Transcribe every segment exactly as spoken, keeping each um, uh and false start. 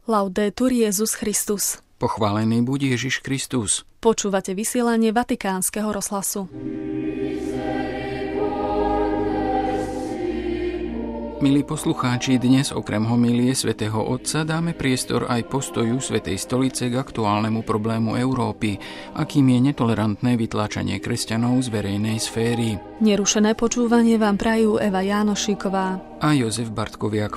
Laudetur Jesus Christus. Pochválený buď Ježiš Kristus. Počúvate vysielanie Vatikánskeho rozhlasu. Milí poslucháči, dnes okrem homílie svätého Otca dáme priestor aj postoju Svätej stolice k aktuálnemu problému Európy, akým je netolerantné vytláčanie kresťanov z verejnej sféry. Nerušené počúvanie vám prajú Eva Jánošíková a Jozef Bartkoviak.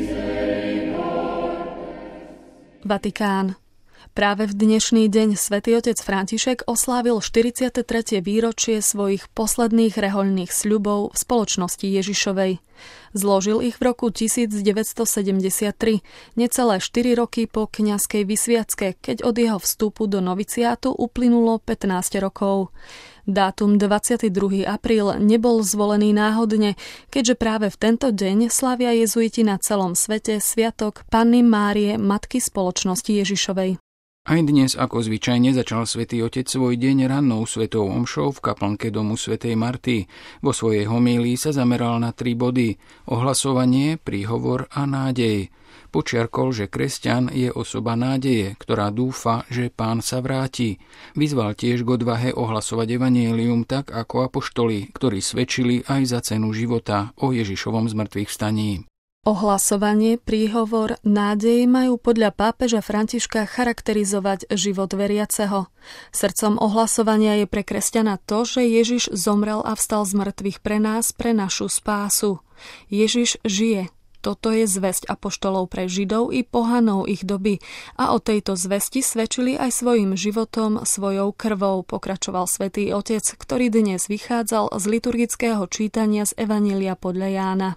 Vatikán. Práve v dnešný deň Svätý otec František oslávil štyridsiate tretie výročie svojich posledných rehoľných sľubov v spoločnosti Ježišovej. Zložil ich v roku devätnásťsedemdesiattri, necelé štyri roky po kňazskej vysviacke, keď od jeho vstupu do noviciátu uplynulo pätnásť rokov. Dátum dvadsiateho druhého apríla nebol zvolený náhodne, keďže práve v tento deň slávia jezuiti na celom svete sviatok Panny Márie, matky spoločnosti Ježišovej. Aj dnes, ako zvyčajne, začal Svätý otec svoj deň rannou svetou omšou v kaplnke domu svätej Marty. Vo svojej homílii sa zameral na tri body: ohlasovanie, príhovor a nádej. Počiarkol, že kresťan je osoba nádeje, ktorá dúfa, že Pán sa vráti. Vyzval tiež k odvahe ohlasovať evanjelium tak ako apoštoli, ktorí svedčili aj za cenu života o Ježišovom zmŕtvychvstaní. Ohlasovanie, príhovor, nádej majú podľa pápeža Františka charakterizovať život veriaceho. Srdcom ohlasovania je pre kresťana to, že Ježiš zomrel a vstal z mŕtvych pre nás, pre našu spásu. Ježiš žije. Toto je zvesť apoštolov pre Židov i pohanov ich doby a o tejto zvesti svedčili aj svojim životom, svojou krvou, pokračoval Svätý otec, ktorý dnes vychádzal z liturgického čítania z Evanjelia podľa Jána.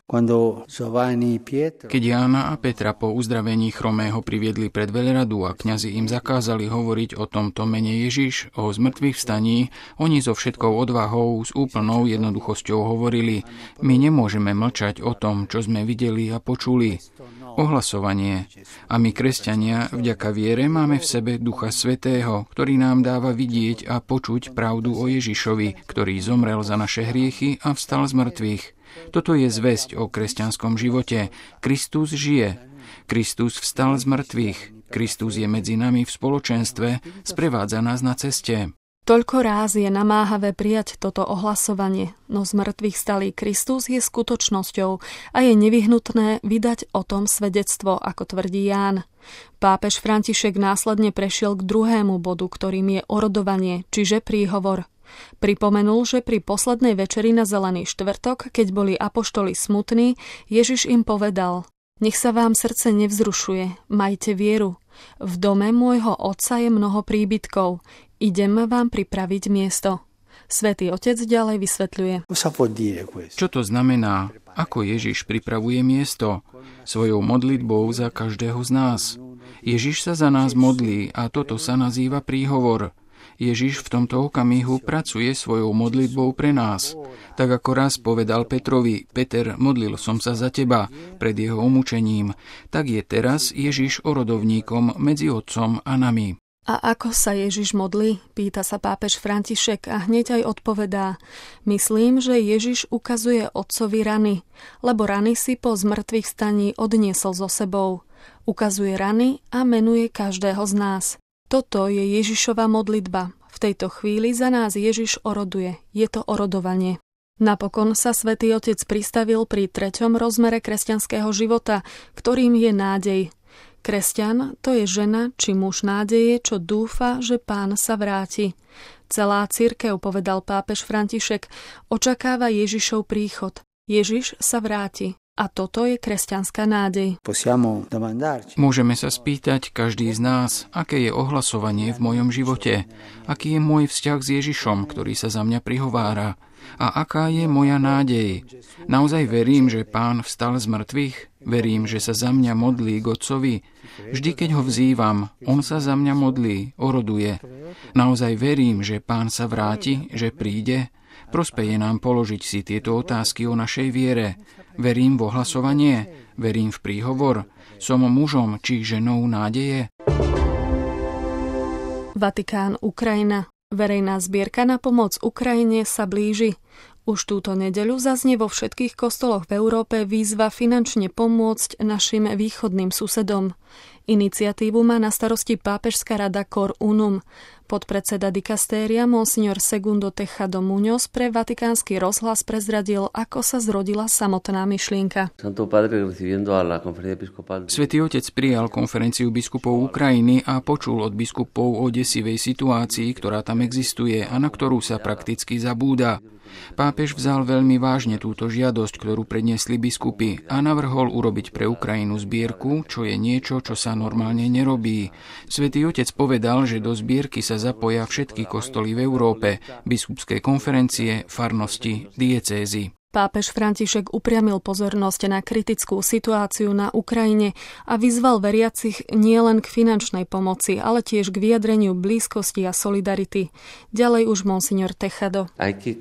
Keď Jána a Petra po uzdravení chromého priviedli pred veľradu a kňazi im zakázali hovoriť o tomto mene Ježiš, o zmŕtvychvstaní, oni so všetkou odvahou, s úplnou jednoduchosťou hovorili: my nemôžeme mlčať o tom, čo sme videli a počuli. Ohlasovanie. A my, kresťania, vďaka viere máme v sebe Ducha Svätého, ktorý nám dáva vidieť a počuť pravdu o Ježišovi, ktorý zomrel za naše hriechy a vstal z mŕtvych. Toto je zvesť o kresťanskom živote. Kristus žije. Kristus vstal z mŕtvych. Kristus je medzi nami v spoločenstve, sprevádza nás na ceste. Toľko ráz je namáhavé prijať toto ohlasovanie, no z mŕtvych stalý Kristus je skutočnosťou a je nevyhnutné vydať o tom svedectvo, ako tvrdí Ján. Pápež František následne prešiel k druhému bodu, ktorým je orodovanie, čiže príhovor. Pripomenul, že pri poslednej večeri na Zelený štvrtok, keď boli apoštoli smutní, Ježiš im povedal: nech sa vám srdce nevzrušuje, majte vieru. V dome môjho otca je mnoho príbytkov. Idem vám pripraviť miesto. Svätý otec ďalej vysvetľuje. Čo to znamená? Ako Ježiš pripravuje miesto? Svojou modlitbou za každého z nás. Ježiš sa za nás modlí a toto sa nazýva príhovor. Ježiš v tomto okamihu pracuje svojou modlitbou pre nás. Tak ako raz povedal Petrovi: Peter, modlil som sa za teba pred jeho umúčením, tak je teraz Ježiš orodovníkom medzi Otcom a nami. A ako sa Ježiš modlí? Pýta sa pápež František a hneď aj odpovedá: myslím, že Ježiš ukazuje Otcovi rany, lebo rany si po zmŕtvychvstaní odniesol so sebou. Ukazuje rany a menuje každého z nás. Toto je Ježišova modlitba. V tejto chvíli za nás Ježiš oroduje. Je to orodovanie. Napokon sa Svätý otec pristavil pri treťom rozmere kresťanského života, ktorým je nádej. Kresťan to je žena či muž nádeje, čo dúfa, že Pán sa vráti. Celá cirkev, povedal pápež František, očakáva Ježišov príchod. Ježiš sa vráti. A toto je kresťanská nádej. Môžeme sa spýtať každý z nás, aké je ohlasovanie v mojom živote, aký je môj vzťah s Ježišom, ktorý sa za mňa prihovára, a aká je moja nádej. Naozaj verím, že Pán vstal z mŕtvych? Verím, že sa za mňa modlí k Otcovi? Vždy, keď ho vzývam, on sa za mňa modlí, oroduje. Naozaj verím, že Pán sa vráti, že príde? Prospeje nám položiť si tieto otázky o našej viere. Verím v ohlasovanie? Verím v príhovor? Som mužom či ženou nádeje? Vatikán, Ukrajina. Verejná zbierka na pomoc Ukrajine sa blíži. Už túto nedeľu zaznie vo všetkých kostoloch v Európe výzva finančne pomôcť našim východným susedom. Iniciatívu má na starosti pápežská rada Cor Unum. Podpredseda dikastéria Monsignor Segundo Tejado Muñoz pre Vatikánsky rozhlas prezradil, ako sa zrodila samotná myšlienka. Svätý Otec prijal konferenciu biskupov Ukrajiny a počul od biskupov o desivej situácii, ktorá tam existuje a na ktorú sa prakticky zabúda. Pápež vzal veľmi vážne túto žiadosť, ktorú predniesli biskupy, a navrhol urobiť pre Ukrajinu zbierku, čo je niečo, čo sa normálne nerobí. Svätý Otec povedal, že do zbierky sa zapoja všetky kostoly v Európe, biskupské konferencie, farnosti, diecézy. Pápež František upriamil pozornosť na kritickú situáciu na Ukrajine a vyzval veriacich nielen k finančnej pomoci, ale tiež k vyjadreniu blízkosti a solidarity. Ďalej už Monsignor Tejado.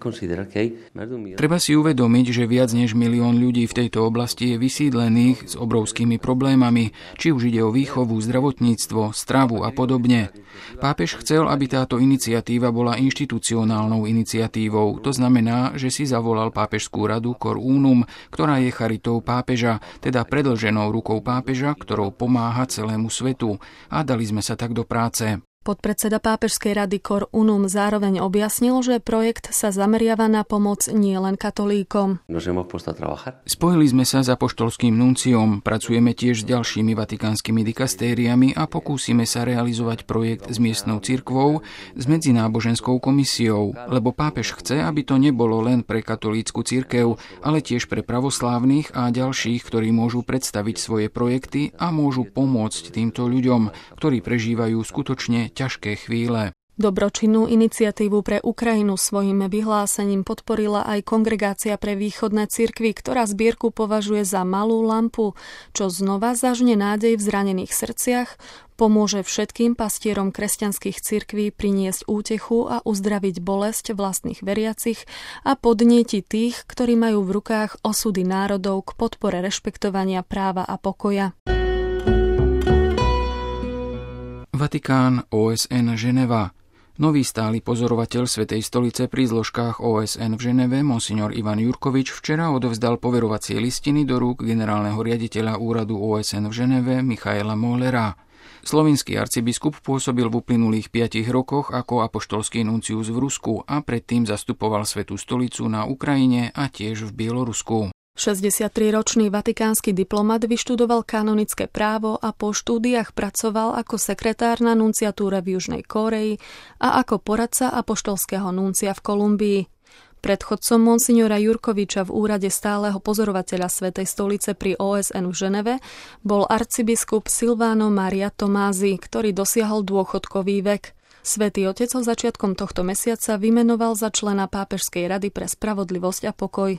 Treba si uvedomiť, že viac než milión ľudí v tejto oblasti je vysídlených s obrovskými problémami, či už ide o výchovu, zdravotníctvo, stravu a podobne. Pápež chcel, aby táto iniciatíva bola inštitucionálnou iniciatívou. To znamená, že si zavolal pápežskú radu Cor Unum, ktorá je charitou pápeža, teda predĺženou rukou pápeža, ktorou pomáha celému svetu. A dali sme sa tak do práce. Podpredseda pápežskej rady Cor Unum zároveň objasnil, že projekt sa zameriava na pomoc nielen katolíkom. Spojili sme sa s apoštolským nunciom, pracujeme tiež s ďalšími vatikánskymi dikastériami a pokúsime sa realizovať projekt s miestnou cirkvou, s medzináboženskou komisiou, lebo pápež chce, aby to nebolo len pre katolícku cirkev, ale tiež pre pravoslávnych a ďalších, ktorí môžu predstaviť svoje projekty a môžu pomôcť týmto ľuďom, ktorí prežívajú skutočne ťažké chvíle. Dobročinnú iniciatívu pre Ukrajinu svojím vyhlásením podporila aj Kongregácia pre východné cirkvy, ktorá zbierku považuje za malú lampu, čo znova zažne nádej v zranených srdciach, pomôže všetkým pastierom kresťanských cirkví priniesť útechu a uzdraviť bolesť vlastných veriacich a podnieti tých, ktorí majú v rukách osudy národov k podpore rešpektovania práva a pokoja. Vatikán, ó es en Ženeva. Nový stály pozorovateľ Svätej stolice pri zložkách ó es en v Ženeve, monsignor Ivan Jurkovič, včera odovzdal poverovacie listiny do rúk generálneho riaditeľa úradu ó es en v Ženeve Michaela Mohlera. Slovinský arcibiskup pôsobil v uplynulých piatich rokoch ako apoštolský nuncius v Rusku a predtým zastupoval Svätú stolicu na Ukrajine a tiež v Bielorusku. šesťdesiattriročný vatikánsky diplomat vyštudoval kanonické právo a po štúdiách pracoval ako sekretár na nunciatúre v Južnej Kórei a ako poradca apoštolského nuncia v Kolumbii. Predchodcom monsignora Jurkoviča v úrade stáleho pozorovateľa Svätej stolice pri ó es en v Ženeve bol arcibiskup Silvano Maria Tomázy, ktorý dosiahol dôchodkový vek. Svätý Otec ho začiatkom tohto mesiaca vymenoval za člena Pápežskej rady pre spravodlivosť a pokoj.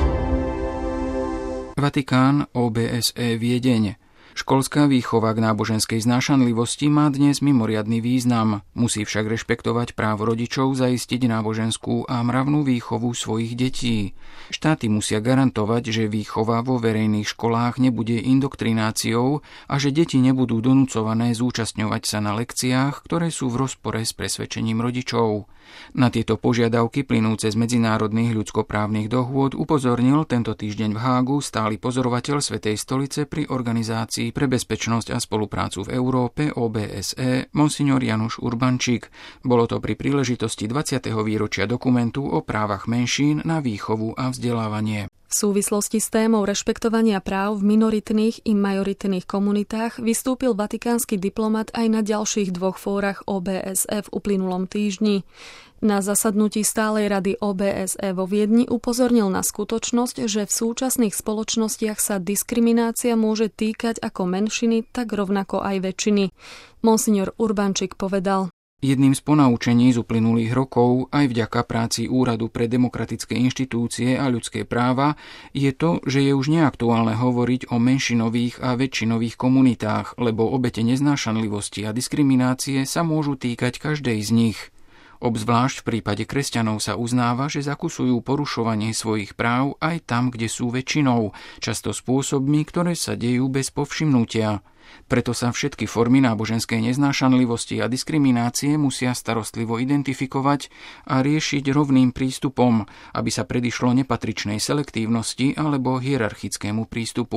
Vatikán, ó bé es é Viedeň. Školská výchova k náboženskej znášanlivosti má dnes mimoriadny význam. Musí však rešpektovať právo rodičov zaistiť náboženskú a mravnú výchovu svojich detí. Štáty musia garantovať, že výchova vo verejných školách nebude indoktrináciou a že deti nebudú donúcované zúčastňovať sa na lekciách, ktoré sú v rozpore s presvedčením rodičov. Na tieto požiadavky plynúce z medzinárodných ľudskoprávnych dohôd upozornil tento týždeň v Hágu stály pozorovateľ Svätej stolice pri Organizácii pre bezpečnosť a spoluprácu v Európe ó bé es é monsignor Januš Urbančík. Bolo to pri príležitosti dvadsiateho výročia dokumentu o právach menšín na výchovu a vzdelávanie. V súvislosti s témou rešpektovania práv v minoritných i majoritných komunitách vystúpil vatikánsky diplomat aj na ďalších dvoch fórach ó bé es é v uplynulom týždni. Na zasadnutí stálej rady ó bé es é vo Viedni upozornil na skutočnosť, že v súčasných spoločnostiach sa diskriminácia môže týkať ako menšiny, tak rovnako aj väčšiny. Monsignor Urbančík povedal: Jedným z ponaučení z uplynulých rokov aj vďaka práci Úradu pre demokratické inštitúcie a ľudské práva je to, že je už neaktuálne hovoriť o menšinových a väčšinových komunitách, lebo obete neznášanlivosti a diskriminácie sa môžu týkať každej z nich. Obzvlášť v prípade kresťanov sa uznáva, že zakusujú porušovanie svojich práv aj tam, kde sú väčšinou, často spôsobmi, ktoré sa dejú bez povšimnutia. Preto sa všetky formy náboženskej neznášanlivosti a diskriminácie musia starostlivo identifikovať a riešiť rovným prístupom, aby sa predišlo nepatričnej selektívnosti alebo hierarchickému prístupu.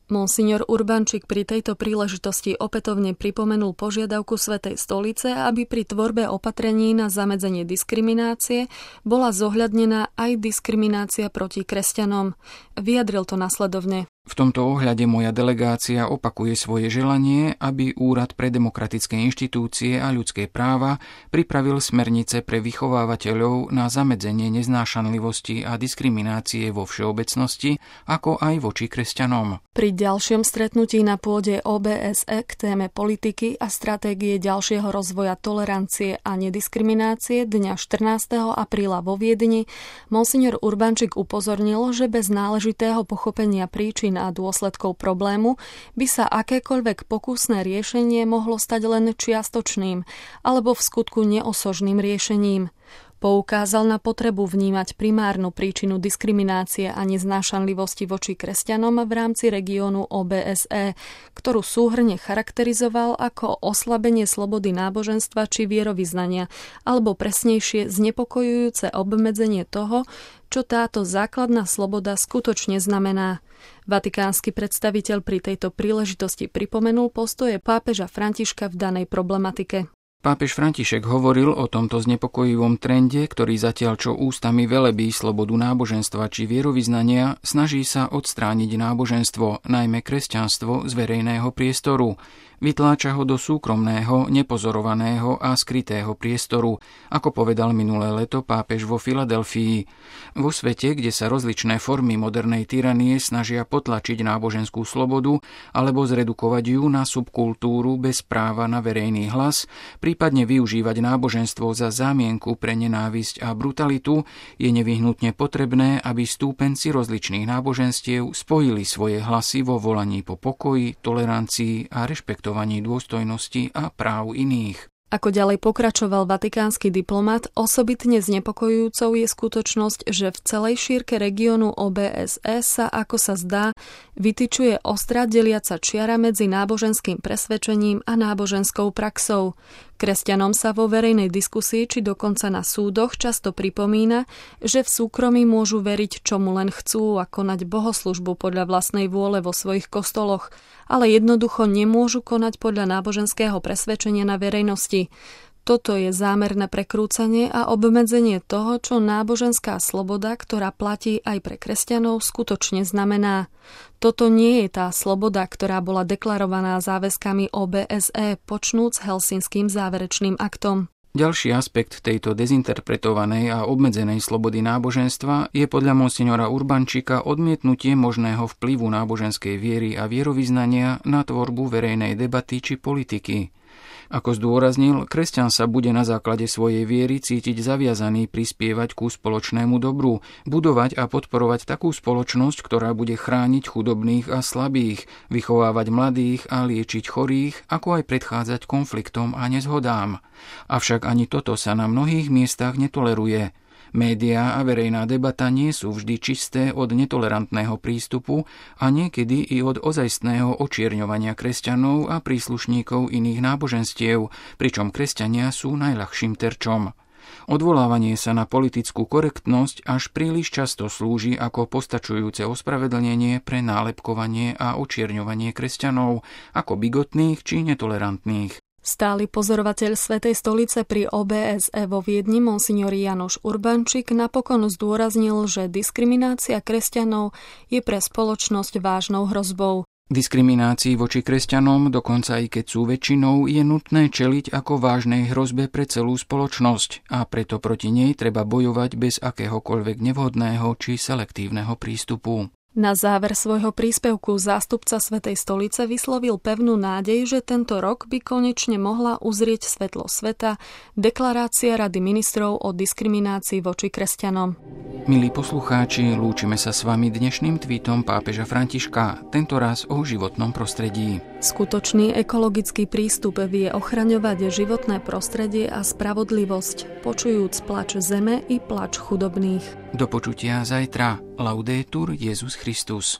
Monsignor Urbančík pri tejto príležitosti opätovne pripomenul požiadavku Svätej stolice, aby pri tvorbe opatrení na zamedzenie diskriminácie bola zohľadnená aj diskriminácia proti kresťanom. Vyjadril to nasledovne. V tomto ohľade moja delegácia opakuje svoje želanie, aby Úrad pre demokratické inštitúcie a ľudské práva pripravil smernice pre vychovávateľov na zamedzenie neznášanlivosti a diskriminácie vo všeobecnosti, ako aj voči kresťanom. Pri ďalšom stretnutí na pôde ó bé es é k téme politiky a stratégie ďalšieho rozvoja tolerancie a nediskriminácie dňa štrnásteho apríla vo Viedni monsignor Urbančík upozornil, že bez náležitého pochopenia príčin a dôsledkov problému by sa akékoľvek pokusné riešenie mohlo stať len čiastočným alebo v skutku neosožným riešením. Poukázal na potrebu vnímať primárnu príčinu diskriminácie a neznášanlivosti voči kresťanom v rámci regiónu ó bé es é, ktorú súhrne charakterizoval ako oslabenie slobody náboženstva či vierovyznania, alebo presnejšie znepokojujúce obmedzenie toho, čo táto základná sloboda skutočne znamená. Vatikánsky predstaviteľ pri tejto príležitosti pripomenul postoje pápeža Františka v danej problematike. Pápež František hovoril o tomto znepokojivom trende, ktorý zatiaľ čo ústami velebí slobodu náboženstva či vierovyznania, snaží sa odstrániť náboženstvo, najmä kresťanstvo, z verejného priestoru. Vytláča ho do súkromného, nepozorovaného a skrytého priestoru, ako povedal minulé leto pápež vo Filadelfii. Vo svete, kde sa rozličné formy modernej tyranie snažia potlačiť náboženskú slobodu alebo zredukovať ju na subkultúru bez práva na verejný hlas, prípadne využívať náboženstvo za zámienku pre nenávisť a brutalitu, je nevyhnutne potrebné, aby stúpenci rozličných náboženstiev spojili svoje hlasy vo volaní po pokoji, tolerancii a rešpektu dôstojnosti a práv iných. Ako ďalej pokračoval vatikánsky diplomat, osobitne znepokojujúcou je skutočnosť, že v celej šírke regiónu ó bé es é sa, ako sa zdá, vytyčuje ostrá deliaca čiara medzi náboženským presvedčením a náboženskou praxou. Kresťanom sa vo verejnej diskusii či dokonca na súdoch často pripomína, že v súkromí môžu veriť čomu len chcú a konať bohoslužbu podľa vlastnej vôle vo svojich kostoloch, ale jednoducho nemôžu konať podľa náboženského presvedčenia na verejnosti. Toto je zámerné prekrúcanie a obmedzenie toho, čo náboženská sloboda, ktorá platí aj pre kresťanov, skutočne znamená. Toto nie je tá sloboda, ktorá bola deklarovaná záväzkami ó bé es é počnúc helsinským záverečným aktom. Ďalší aspekt tejto dezinterpretovanej a obmedzenej slobody náboženstva je podľa monsignora Urbančíka odmietnutie možného vplyvu náboženskej viery a vierovyznania na tvorbu verejnej debaty či politiky. Ako zdôraznil, kresťan sa bude na základe svojej viery cítiť zaviazaný prispievať ku spoločnému dobru, budovať a podporovať takú spoločnosť, ktorá bude chrániť chudobných a slabých, vychovávať mladých a liečiť chorých, ako aj predchádzať konfliktom a nezhodám. Avšak ani toto sa na mnohých miestach netoleruje. Médiá a verejná debata nie sú vždy čisté od netolerantného prístupu a niekedy i od ozajstného očierňovania kresťanov a príslušníkov iných náboženstiev, pričom kresťania sú najľahším terčom. Odvolávanie sa na politickú korektnosť až príliš často slúži ako postačujúce ospravedlnenie pre nálepkovanie a očierňovanie kresťanov ako bigotných či netolerantných. Stály pozorovateľ Svätej stolice pri ó bé es é vo Viedni monsignor János Urbančík napokon zdôraznil, že diskriminácia kresťanov je pre spoločnosť vážnou hrozbou. Diskriminácii voči kresťanom, dokonca i keď sú väčšinou, je nutné čeliť ako vážnej hrozbe pre celú spoločnosť a preto proti nej treba bojovať bez akéhokoľvek nevhodného či selektívneho prístupu. Na záver svojho príspevku zástupca Svätej stolice vyslovil pevnú nádej, že tento rok by konečne mohla uzrieť svetlo sveta deklarácia Rady ministrov o diskriminácii voči kresťanom. Milí poslucháči, lúčime sa s vami dnešným tweetom pápeža Františka, tentoraz o životnom prostredí. Skutočný ekologický prístup vie ochraňovať životné prostredie a spravodlivosť, počujúc plač zeme i plač chudobných. Do počutia zajtra. Laudetur Jesus Christus.